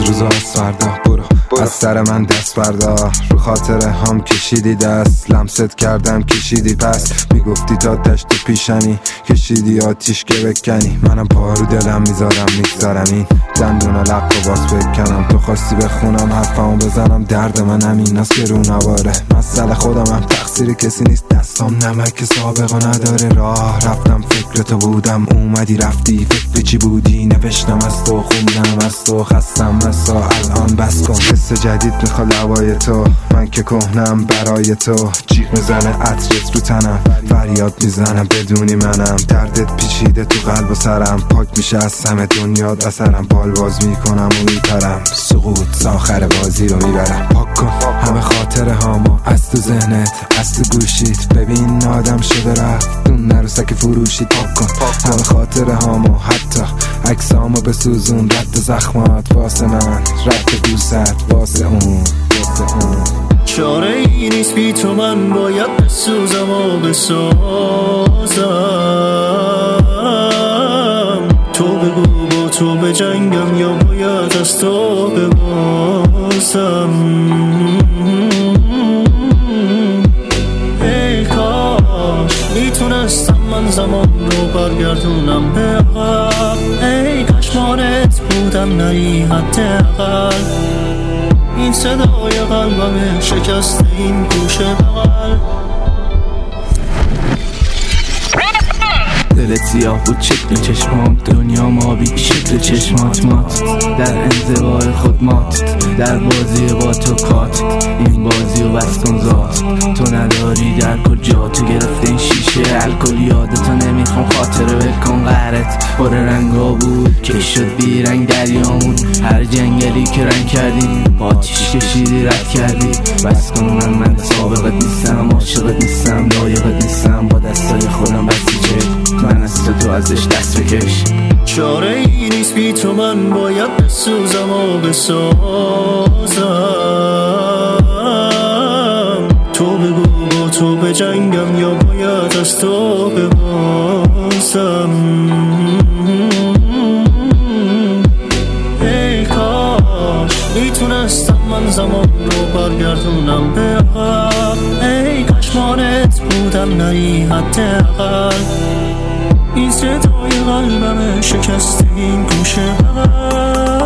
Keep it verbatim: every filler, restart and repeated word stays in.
امروز از فردا برو از سر من دست بردار. رو خاطر هم کشیدی دست، لمست کردم کشیدی پس. میگفتی تا دشت پیشنی کشیدی آتیش که بکنی. منم پا رو دلم میذارم میگذارم این دندون و لق و باز بکنم. تو خواستی بخونم حرفمو بزنم، درد من همین است که رو نواره. مسئله خودم هم تقصیر کسی نیست، دستام نمک سابقه نداره. راه رفتم فکرتو بودم، اومدی رفتی فکر چی بودی. نوشتم از تو خوندم از تو، خستم بسا الان بس کن. قصه جدید میخواد لوای تو، من که کهنم برای تو. جیغ میزنه عطرت رو تنم، فریاد میزنم بدونی منم. دردت پیچیده تو قلب و سرم، پاک میشه از همه دنیات اثرم. بال باز میکنم و میپرم، سقوط آخر بازی رو میبرم. پاک کن همه خاطره هامو از تو ذهنت از تو گوشیت. ببین آدم شده رفت اون نروسک فروشید. پاک کن همه خاطره هامو، حتی عکسامو بسوزون. رد زخمات واسه من، رد دوست واسه اون واسه اون. چاره ای نیست بی تو، من باید بسوزم و بسازم. تو بگو با تو به جنگم یا باید از تو ببازم. ای کاش میتونستم من زمان رو برگردونم به عقب. ای کاش مانت بودم نری حداقل. این صدای قلبم شکسته این گوشه بغل. دلت سیاه بود شکل چشمام، دنیا ما بی شکل چشمات. مات در انزوای خود مات، در بازی با تو کات. این بازی و بس کن ذات، تو نداری در کجا. تو گرفته این شیشه الکل، یادتو نمیخوام خاطره بکن. قهرت پر رنگا بود که شد بی رنگ دریامون. هر جنگلی که رنگ کردی آتیش کشیدی رد کردی. بس کن من من سابقت نیستم، عاشقت نیستم، لایقت نیستم. با دستای خودم بسیجه من از تو تو ازش دست بکش. چاره ای نیست بی تو، من باید بسوزم و بسازم. تو بگو با تو به جنگم یا باید از تو ببازم. ای کاش میتونستم من زمان رو برگردونم به عقب. ای کاش مانت بودم نری حداقل. این صدای قلبم شکسته این گوشه بغل.